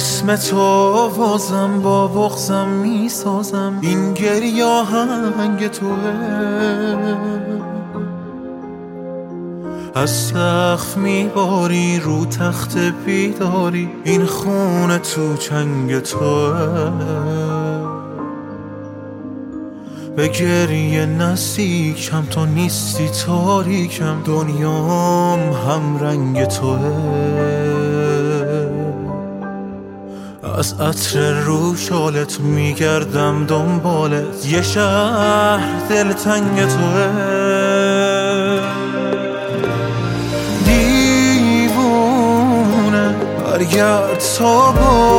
اسم تو آوازم با بغضم میسازم، این گریه آهنگ توه. از سقف میباری رو تخت بیداری، این خونه تو چنگ توه. به گریه نزدیکم تو نیستی تاریکم، دنیام هم رنگ توه. از عطر رو شالت میگردم دنبالت، یه شهر دلتنگ توه. دیوونه برگرد تا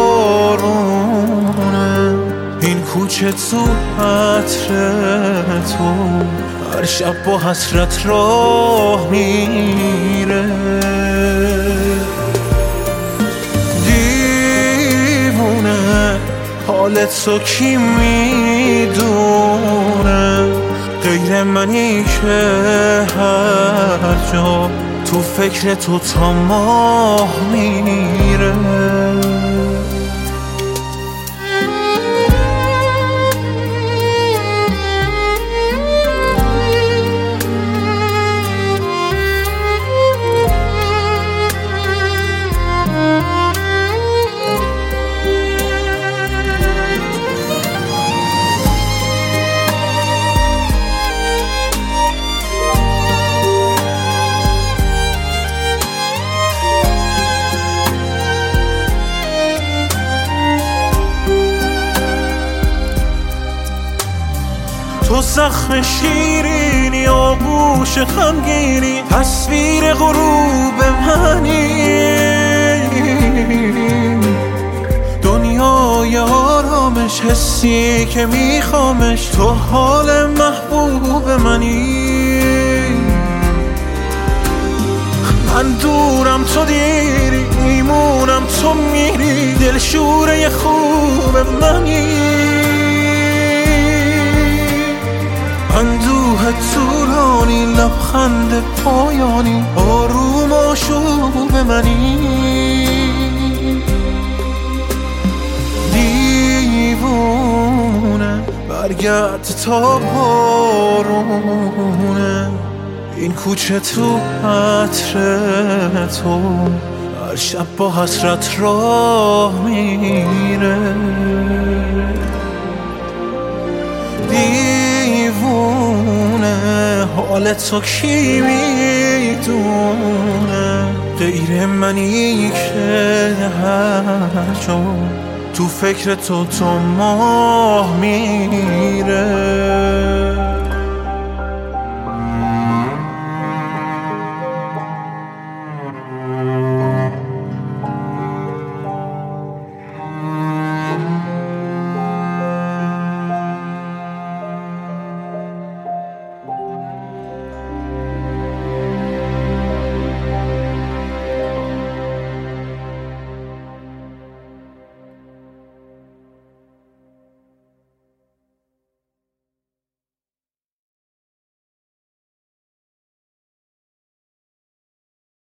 بارونه، این کوچه تو عطر تو هر شب با حسرت راه میره. دیوونه حالت تو کی میدونه، غیر منی که هر جا تو فکر تو تا ماه میره. تو زخم شیرینی آغوش خمگینی، تصویر غروب منی. دنیای آرامش حسی که میخوامش، تو حال محبوب منی. من دورم تو دیری، میمونم تو میری، دلشوره خوب منی. اندوه طولانی لبخند پایانی، آروم آشوب منی. دیوونه برگرد تا بارونه، این کوچه تو عطر تو هر شب با حسرت راه میره. دیوونه حالت تو کی میدونه، غیر منی که هر جا تو فکر تو ماه میره.